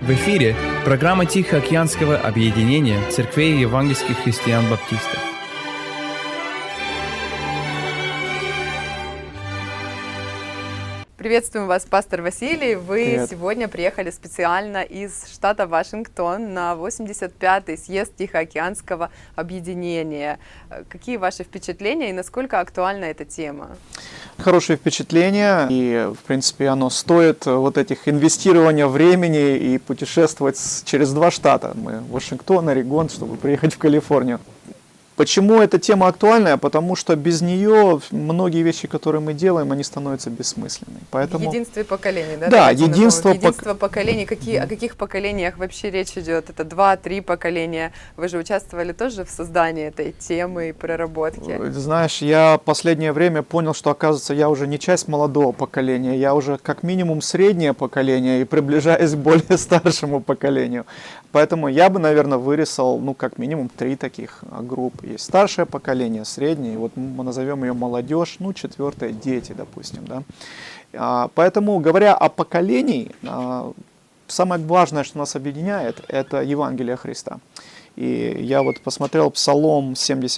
В эфире программа Тихоокеанского объединения церквей евангельских христиан-баптистов. Приветствуем вас, пастор Василий. Вы Привет. Сегодня приехали специально из штата Вашингтон на 85-й съезд Тихоокеанского объединения. Какие ваши впечатления и насколько актуальна эта тема? Хорошее впечатление, и, в принципе, оно стоит вот этих инвестирования времени и путешествовать через 2 штата. Мы Вашингтон, Орегон, чтобы приехать в Калифорнию. Почему эта тема актуальная? Потому что без нее многие вещи, которые мы делаем, они становятся бессмысленными. Поэтому... Единство поколений, да? Да, единство поколений. О каких поколениях вообще речь идет? Это 2-3 поколения. Вы же участвовали тоже в создании этой темы и проработке. Знаешь, я в последнее время понял, что, оказывается, я уже не часть молодого поколения, я уже как минимум среднее поколение и приближаюсь к более старшему поколению. Поэтому я бы, наверное, вырисовал, как минимум 3 таких группы. Есть старшее поколение, среднее, вот мы назовем ее молодежь, 4-е дети, допустим, да. Поэтому, говоря о поколении, самое важное, что нас объединяет, это Евангелие Христа. И я вот посмотрел Псалом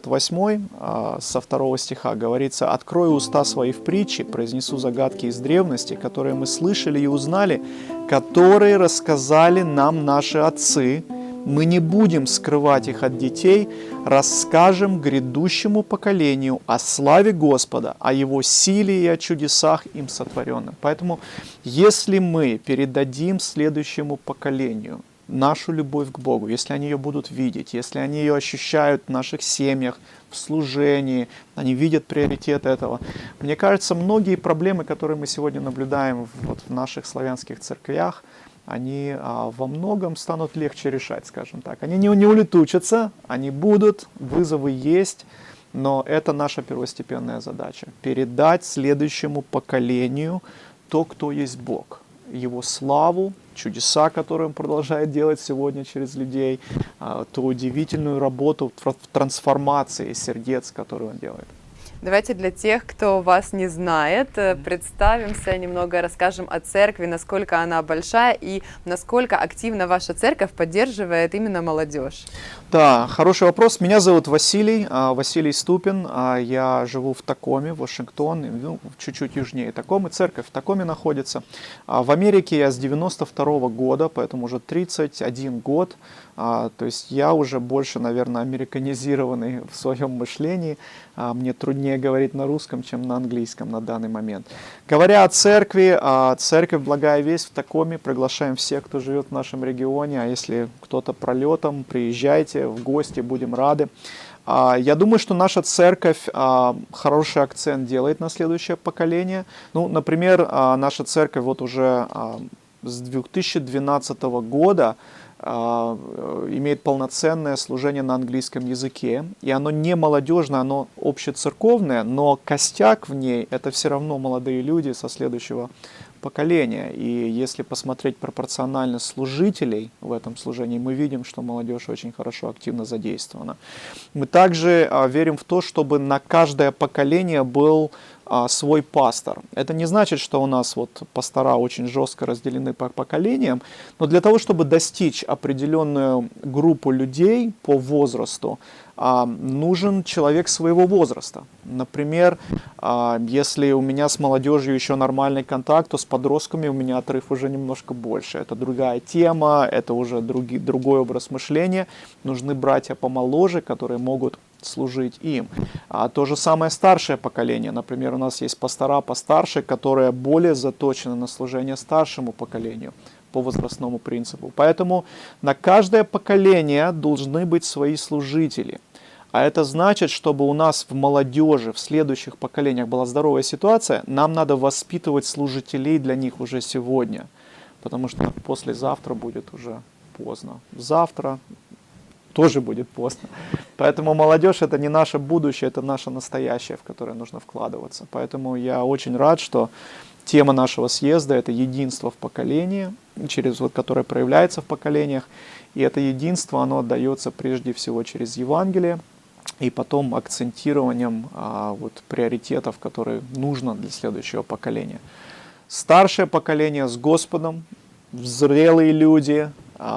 78, со 2 стиха, говорится: «Открою уста свои в притче, произнесу загадки из древности, которые мы слышали и узнали, которые рассказали нам наши отцы. Мы не будем скрывать их от детей, расскажем грядущему поколению о славе Господа, о Его силе и о чудесах им сотворенных». Поэтому, если мы передадим следующему поколению нашу любовь к Богу, если они ее будут видеть, если они ее ощущают в наших семьях, в служении, они видят приоритет этого. Мне кажется, многие проблемы, которые мы сегодня наблюдаем в наших славянских церквях, они во многом станут легче решать, скажем так. Они не улетучатся, они будут, вызовы есть, но это наша первостепенная задача. Передать следующему поколению то, кто есть Бог, Его славу, чудеса, которые Он продолжает делать сегодня через людей, ту удивительную работу в трансформации сердец, которую Он делает. Давайте для тех, кто вас не знает, представимся, немного расскажем о церкви, насколько она большая и насколько активно ваша церковь поддерживает именно молодежь. Да, хороший вопрос. Меня зовут Василий Ступин. Я живу в Такоме, Вашингтон, чуть-чуть южнее Такомы. Церковь в Такоме находится. В Америке я с 92 года, поэтому уже 31 год. То есть я уже больше, наверное, американизированный в своем мышлении. Мне труднее говорить на русском, чем на английском на данный момент. Говоря о церкви, церковь «Благая весть» в Такоме. Приглашаем всех, кто живет в нашем регионе. А если кто-то пролетом, приезжайте в гости, будем рады. Я думаю, что наша церковь хороший акцент делает на следующее поколение. Например, наша церковь вот уже с 2012 года имеет полноценное служение на английском языке. И оно не молодежное, оно общецерковное, но костяк в ней — это все равно молодые люди со следующего поколения. И если посмотреть пропорционально служителей в этом служении, мы видим, что молодежь очень хорошо, активно задействована. Мы также верим в то, чтобы на каждое поколение был свой пастор. Это не значит, что у нас пастора очень жестко разделены по поколениям, но для того, чтобы достичь определенную группу людей по возрасту, нужен человек своего возраста. Например, если у меня с молодежью еще нормальный контакт, то с подростками у меня отрыв уже немножко больше. Это другая тема, это уже другой образ мышления. Нужны братья помоложе, которые могут служить им. То же самое старшее поколение. Например, у нас есть пастора постарше, которые более заточены на служение старшему поколению по возрастному принципу. Поэтому на каждое поколение должны быть свои служители. А это значит, чтобы у нас в молодежи, в следующих поколениях была здоровая ситуация, нам надо воспитывать служителей для них уже сегодня. Потому что послезавтра будет уже поздно. Завтра тоже будет поздно. Поэтому молодежь — это не наше будущее, это наше настоящее, в которое нужно вкладываться. Поэтому я очень рад, что тема нашего съезда — это единство в поколении, которое проявляется в поколениях. И это единство, оно отдается прежде всего через Евангелие, и потом акцентированием приоритетов, которые нужно для следующего поколения. Старшее поколение с Господом, зрелые люди,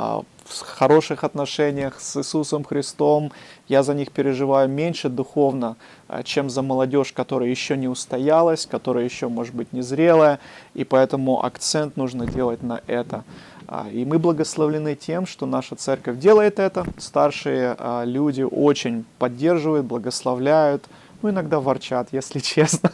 в хороших отношениях с Иисусом Христом. Я за них переживаю меньше духовно, чем за молодежь, которая еще не устоялась, которая еще, может быть, не зрелая, и поэтому акцент нужно делать на это. И мы благословлены тем, что наша церковь делает это. Старшие люди очень поддерживают, благословляют, ну, иногда ворчат, если честно,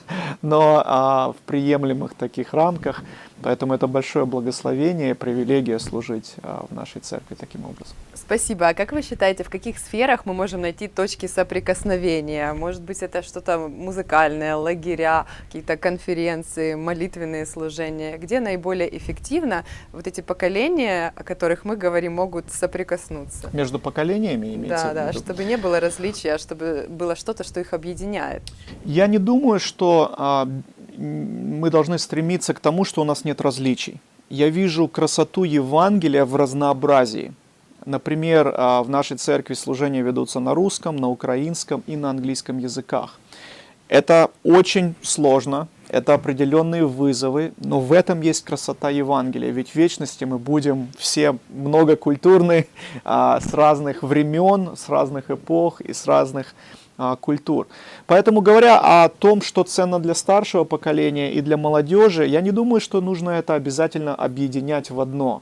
но в приемлемых таких рамках. Поэтому это большое благословение и привилегия служить в нашей церкви таким образом. Спасибо. А как вы считаете, в каких сферах мы можем найти точки соприкосновения? Может быть, это что-то музыкальное, лагеря, какие-то конференции, молитвенные служения? Где наиболее эффективно вот эти поколения, о которых мы говорим, могут соприкоснуться? Между поколениями имеется в виду? Да, чтобы не было различия, а чтобы было что-то, что их объединяет. Я не думаю, что мы должны стремиться к тому, что у нас нет различий. Я вижу красоту Евангелия в разнообразии. Например, в нашей церкви служения ведутся на русском, на украинском и на английском языках. Это очень сложно, это определенные вызовы, но в этом есть красота Евангелия. Ведь в вечности мы будем все многокультурны, с разных времен, с разных эпох и с разных культур. Поэтому, говоря о том, что ценно для старшего поколения и для молодежи, я не думаю, что нужно это обязательно объединять в одно.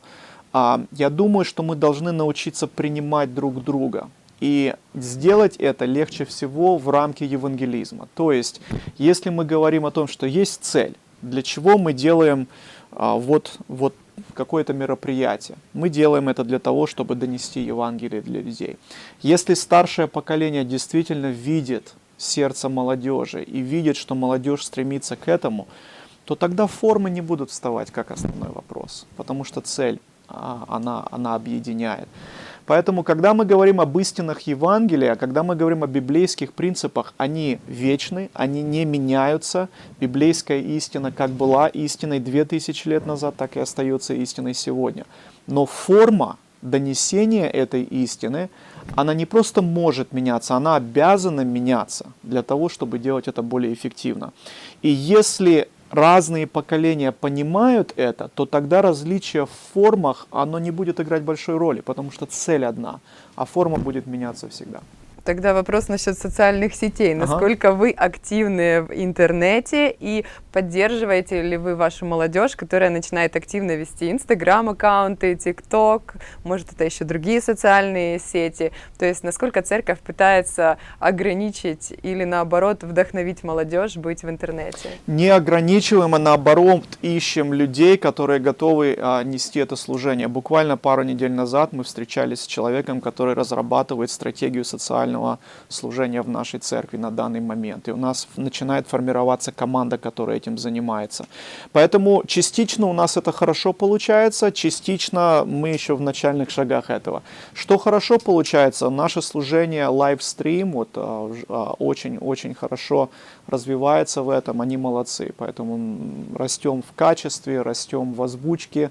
Я думаю, что мы должны научиться принимать друг друга. И сделать это легче всего в рамке евангелизма. То есть, если мы говорим о том, что есть цель, для чего мы делаем вот какое-то мероприятие. Мы делаем это для того, чтобы донести Евангелие для людей. Если старшее поколение действительно видит сердце молодежи и видит, что молодежь стремится к этому, то тогда формы не будут вставать как основной вопрос, потому что цель, она объединяет. Поэтому, когда мы говорим об истинах Евангелия, когда мы говорим о библейских принципах, они вечны, они не меняются. Библейская истина как была истиной 2000 лет назад, так и остается истиной сегодня. Но форма донесения этой истины, она не просто может меняться, она обязана меняться для того, чтобы делать это более эффективно. И если разные поколения понимают это, то тогда различие в формах, оно не будет играть большой роли, потому что цель одна, а форма будет меняться всегда. Тогда вопрос насчет социальных сетей. Насколько вы активны в интернете и поддерживаете ли вы вашу молодежь, которая начинает активно вести Инстаграм-аккаунты, ТикТок, может, это еще другие социальные сети? То есть насколько церковь пытается ограничить или, наоборот, вдохновить молодежь быть в интернете? Не ограничиваем, а наоборот ищем людей, которые готовы нести это служение. Буквально пару недель назад мы встречались с человеком, который разрабатывает стратегию социального служения в нашей церкви на данный момент. И у нас начинает формироваться команда, которая этим занимается. Поэтому частично у нас это хорошо получается, частично мы еще в начальных шагах этого. Что хорошо получается? Наше служение лайвстрим очень-очень хорошо развивается в этом, они молодцы. Поэтому растем в качестве, растем в озвучке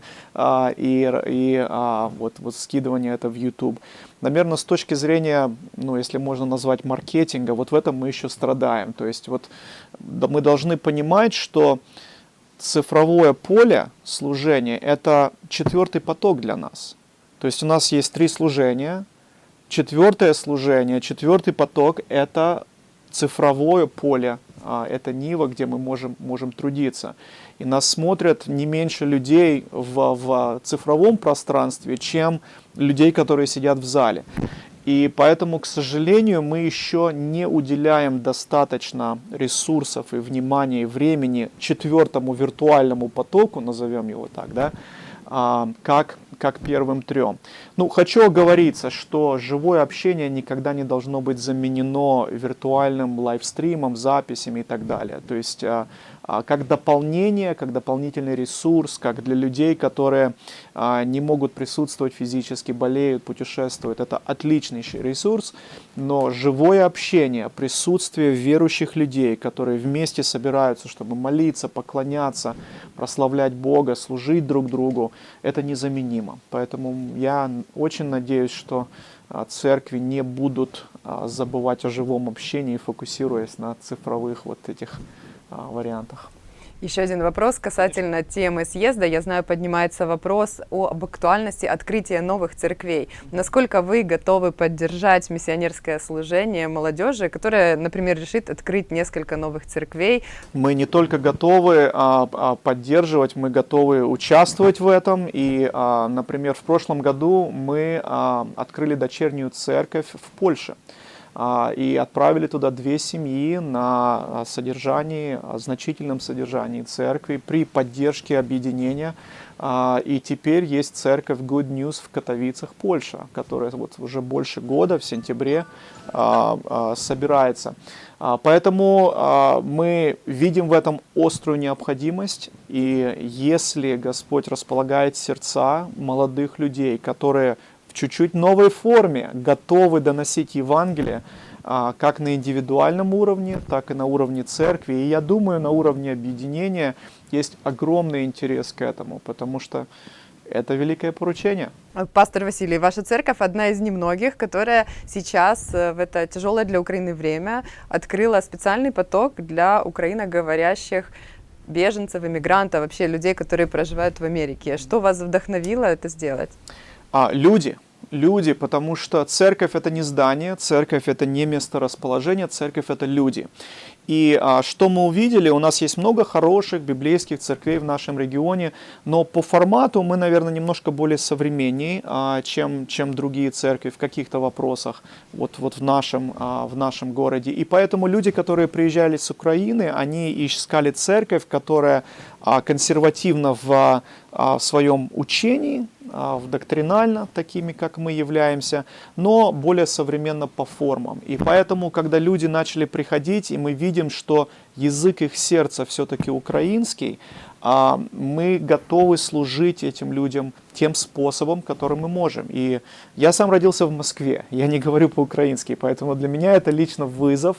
и скидывание это в YouTube. Наверное, с точки зрения, если можно назвать маркетинга, вот в этом мы еще страдаем. То есть мы должны понимать, что цифровое поле служения – это четвертый поток для нас. То есть у нас есть 3 служения, четвертое служение, четвертый поток – это цифровое поле, это нива, где мы можем трудиться. И нас смотрят не меньше людей в цифровом пространстве, чем людей, которые сидят в зале. И поэтому, к сожалению, мы еще не уделяем достаточно ресурсов и внимания и времени четвертому виртуальному потоку, назовем его так, да, как первым 3. Хочу оговориться, что живое общение никогда не должно быть заменено виртуальным лайвстримом, записями и так далее. То есть как дополнение, как дополнительный ресурс, как для людей, которые не могут присутствовать физически, болеют, путешествуют. Это отличнейший ресурс, но живое общение, присутствие верующих людей, которые вместе собираются, чтобы молиться, поклоняться, прославлять Бога, служить друг другу, это незаменимо. Поэтому я очень надеюсь, что церкви не будут забывать о живом общении, фокусируясь на цифровых этих вариантах. Еще один вопрос касательно темы съезда. Я знаю, поднимается вопрос об актуальности открытия новых церквей. Насколько вы готовы поддержать миссионерское служение молодежи, которая, например, решит открыть несколько новых церквей? Мы не только готовы поддерживать, мы готовы участвовать в этом. И, например, в прошлом году мы открыли дочернюю церковь в Польше. И отправили туда 2 семьи на значительном содержании церкви при поддержке объединения. И теперь есть церковь Good News в Катовицах, Польша, которая вот уже больше года, в сентябре, собирается. Поэтому мы видим в этом острую необходимость, и если Господь располагает сердца молодых людей, которые в чуть-чуть новой форме готовы доносить Евангелие, как на индивидуальном уровне, так и на уровне церкви. И я думаю, на уровне объединения есть огромный интерес к этому, потому что это великое поручение. Пастор Василий, ваша церковь одна из немногих, которая сейчас в это тяжелое для Украины время открыла специальный поток для украиноговорящих беженцев, иммигрантов, вообще людей, которые проживают в Америке. Что вас вдохновило это сделать? Люди, потому что церковь это не здание, церковь это не месторасположение, церковь это люди. И что мы увидели, у нас есть много хороших библейских церквей в нашем регионе, но по формату мы, наверное, немножко более современнее, чем другие церкви в каких-то вопросах вот в нашем городе. И поэтому люди, которые приезжали с Украины, они искали церковь, которая консервативна в своем учении, доктринально, такими, как мы являемся, но более современно по формам. И поэтому, когда люди начали приходить, и мы видим, что язык их сердца все-таки украинский, мы готовы служить этим людям тем способом, которым мы можем. И я сам родился в Москве, я не говорю по-украински, поэтому для меня это лично вызов.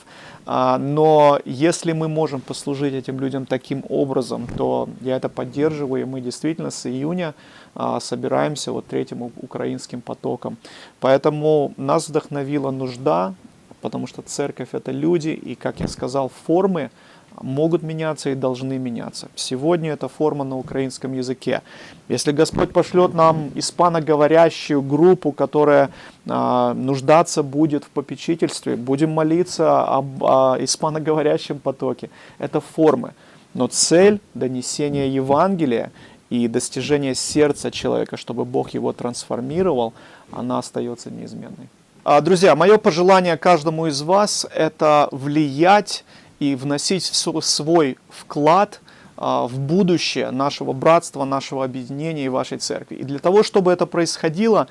Но если мы можем послужить этим людям таким образом, то я это поддерживаю, и мы действительно с июня собираемся вот третьим украинским потоком. Поэтому нас вдохновила нужда, потому что церковь это люди, и, как я сказал, формы могут меняться и должны меняться. Сегодня это форма на украинском языке. Если Господь пошлет нам испаноговорящую группу, которая нуждаться будет в попечительстве, будем молиться об испаноговорящем потоке. Это формы. Но цель донесения Евангелия и достижение сердца человека, чтобы Бог его трансформировал, она остается неизменной. Друзья, мое пожелание каждому из вас – это влиять и вносить свой вклад в будущее нашего братства, нашего объединения и вашей церкви. И для того, чтобы это происходило,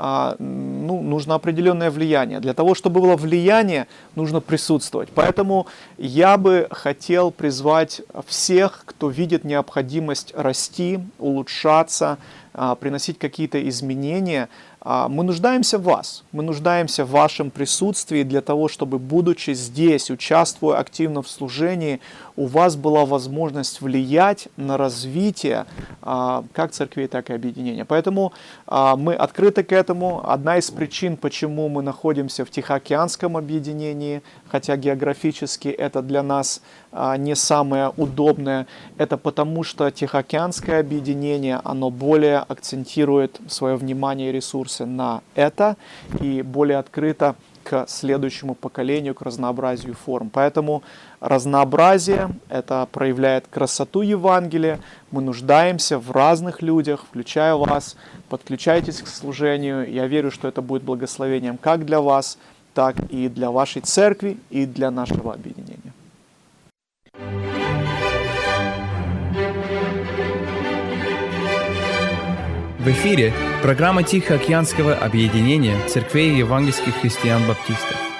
нужно определенное влияние. Для того, чтобы было влияние, нужно присутствовать. Поэтому я бы хотел призвать всех, кто видит необходимость расти, улучшаться, приносить какие-то изменения. Мы нуждаемся в вас, мы нуждаемся в вашем присутствии для того, чтобы, будучи здесь, участвуя активно в служении, у вас была возможность влиять на развитие как церквей, так и объединения. Поэтому мы открыты к этому. Одна из причин, почему мы находимся в Тихоокеанском объединении, хотя географически это для нас не самое удобное, это потому, что Тихоокеанское объединение, оно более акцентирует свое внимание и ресурсы на это и более открыто к следующему поколению, к разнообразию форм. Поэтому разнообразие – это проявляет красоту Евангелия. Мы нуждаемся в разных людях, включая вас. Подключайтесь к служению. Я верю, что это будет благословением как для вас, так и для вашей церкви и для нашего объединения. В эфире программа Тихоокеанского объединения церквей евангельских христиан-баптистов.